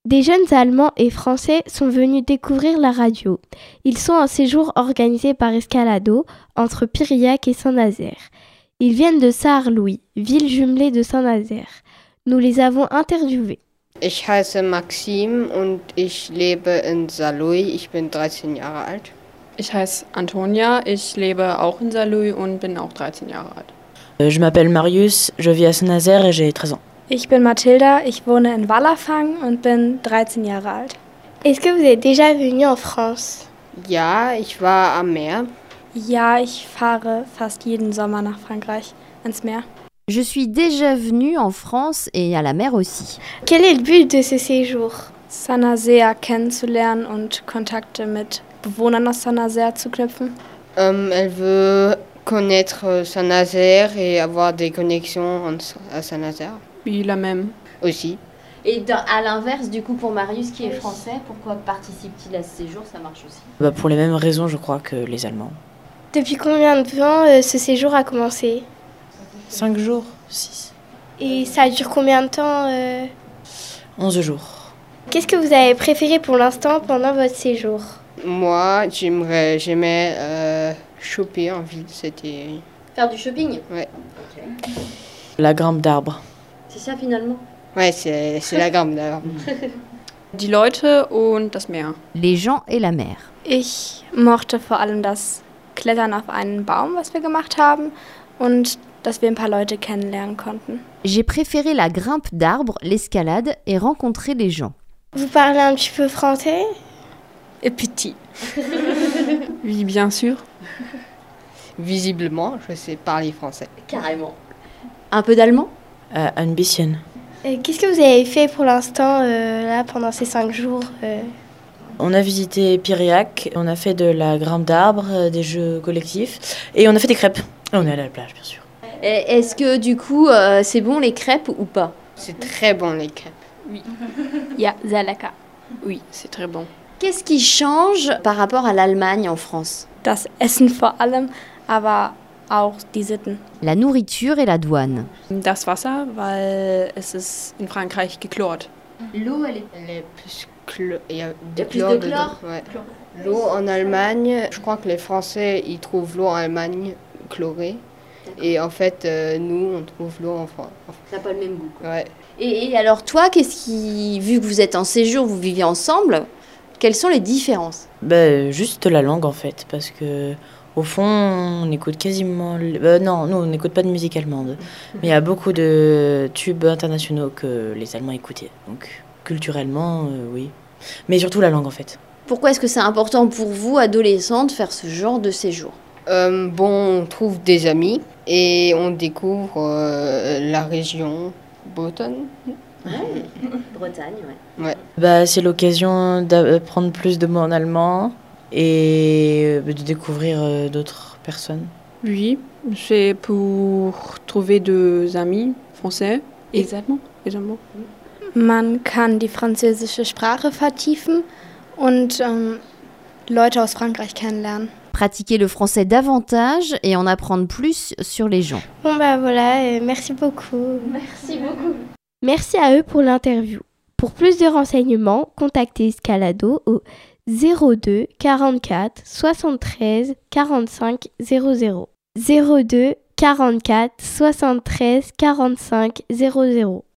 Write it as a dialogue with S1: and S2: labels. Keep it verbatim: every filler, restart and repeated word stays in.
S1: Des jeunes Allemands et Français sont venus découvrir la radio. Ils sont en séjour organisé par Escalado entre Piriac et Saint-Nazaire. Ils viennent de Saarlouis, ville jumelée de Saint-Nazaire. Nous les avons interviewés.
S2: Ich heiße Maxim und ich lebe in Saarlouis. Ich bin dreizehn Jahre alt.
S3: Ich heiße Antonia, ich lebe auch in Saarlouis und bin auch dreizehn Jahre alt.
S4: Je m'appelle Marius, je vis à Saint-Nazaire et j'ai treize ans.
S5: Ich bin Mathilda, ich wohne in Wallerfang und bin dreizehn Jahre alt.
S1: Est-ce que vous êtes déjà venu en France?
S2: Ja, ich war am Meer.
S5: Ja, ich fahre fast jeden Sommer nach Frankreich, ans Meer.
S6: Je suis déjà venue en France et à la mer aussi.
S1: Quel est le but de ce séjour?
S5: Saint-Nazaire kennenzulernen und Kontakte mit Bewohnern aus Saint-Nazaire zu knüpfen.
S2: Euh, elle veut connaître Saint-Nazaire et avoir des connexions à Saint-Nazaire.
S3: Oui, la même.
S2: Aussi.
S6: Et dans, à l'inverse, du coup, pour Marius qui est français, pourquoi participe-t-il à ce séjour? Ça marche aussi.
S4: Bah pour les mêmes raisons, je crois, que les Allemands.
S1: Depuis combien de temps euh, ce séjour a commencé?
S4: Cinq jours, six.
S1: Et ça dure combien de temps euh...
S4: Onze jours.
S1: Qu'est-ce que vous avez préféré pour l'instant pendant votre séjour?
S2: Moi, j'aimerais, j'aimais euh, choper en ville. C'était...
S6: Faire du shopping?
S2: Ouais.
S6: Okay.
S4: La grimpe d'arbres.
S6: C'est ça finalement?
S2: Ouais, c'est, c'est la grimpe d'arbres.
S3: Die Leute und das Meer.
S6: Les gens et la mer.
S5: Ich mochte vor allem das Klettern auf einen Baum, was wir gemacht haben, und dass wir ein paar Leute kennenlernen konnten.
S6: J'ai préféré la grimpe d'arbres, l'escalade et rencontrer les gens.
S1: Vous parlez un petit peu français?
S5: Et petit.
S3: Oui, bien sûr.
S2: Visiblement, je sais parler français.
S6: Carrément. Un peu d'allemand?
S4: Euh, un bisschen.
S1: Euh, qu'est-ce que vous avez fait pour l'instant, euh, là, pendant ces cinq jours euh...
S4: On a visité Piriac, on a fait de la grimpe d'arbres, des jeux collectifs, et on a fait des crêpes. Et on est allé à la plage, bien sûr.
S6: Et est-ce que du coup, euh, c'est bon les crêpes ou pas?
S2: C'est très bon les crêpes.
S3: Oui.
S5: Ja, sehr lecker.
S3: Oui, c'est très bon.
S6: Qu'est-ce qui change par rapport à l'Allemagne en France?
S5: Das Essen vor allem, aber auch die Sitten.
S6: La nourriture et la douane.
S3: Das Wasser, weil es ist in Frankreich geklort.
S6: L'eau, elle est...
S2: Elle est plus chlore. Il y a,
S6: Il y a plus de chlore?
S2: Ouais. L'eau en Allemagne, je crois que les Français, ils trouvent l'eau en Allemagne chlorée. Et en fait, euh, nous, on trouve l'eau en France.
S6: Ça n'a pas le même goût, quoi.
S2: Ouais.
S6: Et, et alors toi, qu'est-ce qui, vu que vous êtes en séjour, vous vivez ensemble, quelles sont les différences?
S4: Bah, juste la langue en fait, parce que au fond, on écoute quasiment... Euh, non, nous, on n'écoute pas de musique allemande. Mais il y a beaucoup de tubes internationaux que les Allemands écoutaient. Donc, culturellement, euh, oui. Mais surtout la langue, en fait.
S6: Pourquoi est-ce que c'est important pour vous, adolescentes, de faire ce genre de séjour?
S2: Euh, bon, on trouve des amis et on découvre euh, la région bretonne.
S6: Ouais. Bretagne, ouais.
S2: Ouais.
S4: Bah, c'est l'occasion d'apprendre plus de mots en allemand et de découvrir euh, d'autres personnes.
S3: Oui, c'est pour trouver des amis français et les Allemands. Les Allemands.
S5: Man kann die französische Sprache vertiefen und ähm, Leute aus Frankreich kennenlernen.
S6: Pratiquer le français davantage et en apprendre plus sur les gens.
S1: Bon bah voilà, euh, merci beaucoup.
S6: Merci beaucoup.
S1: Merci à eux pour l'interview. Pour plus de renseignements, contactez Escalado au zéro deux quarante-quatre soixante-treize quarante-cinq zéro zéro. zéro deux quarante-quatre soixante-treize quarante-cinq zéro zéro.